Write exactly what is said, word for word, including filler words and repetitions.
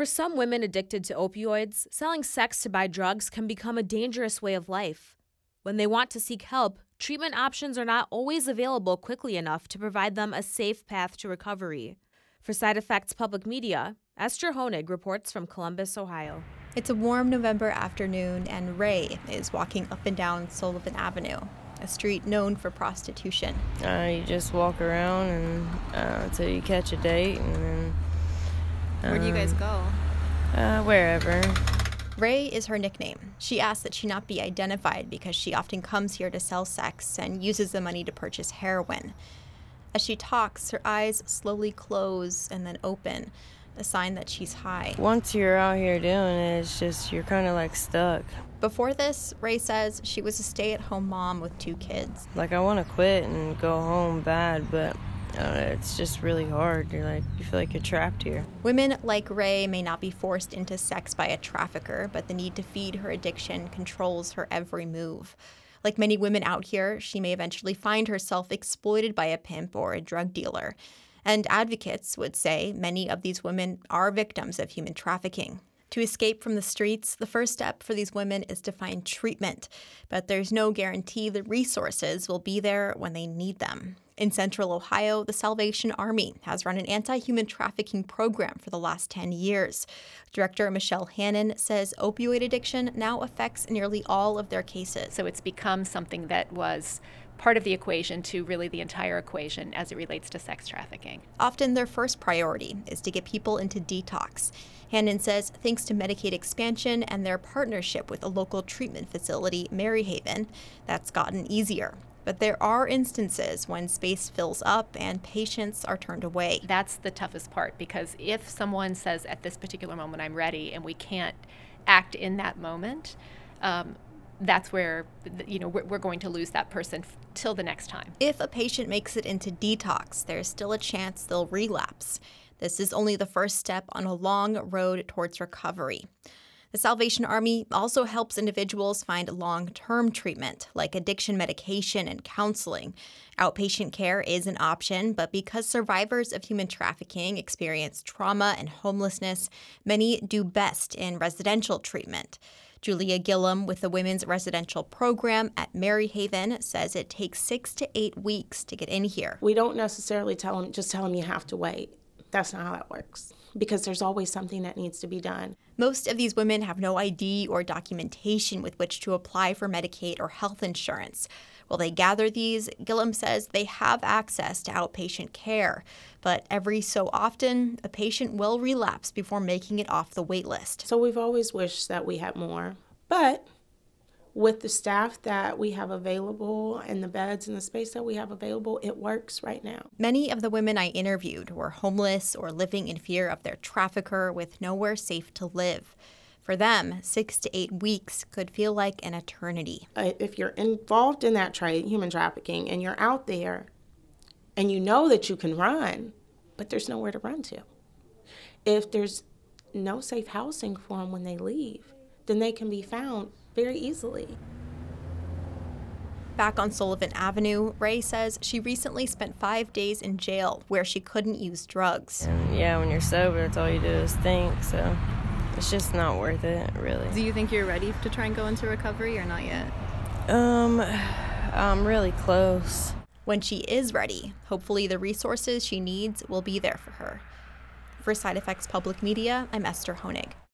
For some women addicted to opioids, selling sex to buy drugs can become a dangerous way of life. When they want to seek help, treatment options are not always available quickly enough to provide them a safe path to recovery. For Side Effects Public Media, Esther Honig reports from Columbus, Ohio. It's a warm November afternoon, and Ray is walking up and down Sullivan Avenue, a street known for prostitution. Uh, you just walk around and uh, until you catch a date, and then. Um, Where do you guys go? Uh, wherever. Ray is her nickname. She asks that she not be identified because she often comes here to sell sex and uses the money to purchase heroin. As she talks, her eyes slowly close and then open, a sign that she's high. Once you're out here doing it, it's just you're kind of like stuck. Before this, Ray says she was a stay-at-home mom with two kids. Like, I want to quit and go home bad, but uh, it's just really hard. You're like, you feel like you're trapped here. Women like Ray may not be forced into sex by a trafficker, but the need to feed her addiction controls her every move. Like many women out here, she may eventually find herself exploited by a pimp or a drug dealer. And advocates would say many of these women are victims of human trafficking. To escape from the streets, the first step for these women is to find treatment, but there's no guarantee the resources will be there when they need them. In Central Ohio, the Salvation Army has run an anti-human trafficking program for the last ten years. Director Michelle Hannon says opioid addiction now affects nearly all of their cases. So it's become something that was part of the equation to really the entire equation as it relates to sex trafficking. Often their first priority is to get people into detox. Hannon says thanks to Medicaid expansion and their partnership with a local treatment facility, Maryhaven, that's gotten easier. But there are instances when space fills up and patients are turned away. That's the toughest part, because if someone says at this particular moment I'm ready and we can't act in that moment, um, that's where, you know, we're going to lose that person f- till the next time. If a patient makes it into detox, there's still a chance they'll relapse. This is only the first step on a long road towards recovery. The Salvation Army also helps individuals find long-term treatment, like addiction medication and counseling. Outpatient care is an option, but because survivors of human trafficking experience trauma and homelessness, many do best in residential treatment. Julia Gillum with the Women's Residential Program at Maryhaven says it takes six to eight weeks to get in here. We don't necessarily tell them, just tell them you have to wait. That's not how that works, because there's always something that needs to be done. Most of these women have no I D or documentation with which to apply for Medicaid or health insurance. While they gather these, Gillum says they have access to outpatient care, but every so often, a patient will relapse before making it off the wait list. So we've always wished that we had more, but with the staff that we have available and the beds and the space that we have available, it works right now. Many of the women I interviewed were homeless or living in fear of their trafficker with nowhere safe to live. For them, six to eight weeks could feel like an eternity. Uh, if you're involved in that trade, human trafficking, and you're out there and you know that you can run, but there's nowhere to run to. If there's no safe housing for them when they leave, then they can be found very easily. Back on Sullivan Avenue, Ray says she recently spent five days in jail where she couldn't use drugs. And yeah, when you're sober, that's all you do is think, so it's just not worth it, really. Do you think you're ready to try and go into recovery or not yet? Um, I'm really close. When she is ready, hopefully the resources she needs will be there for her. For Side Effects Public Media, I'm Esther Honig.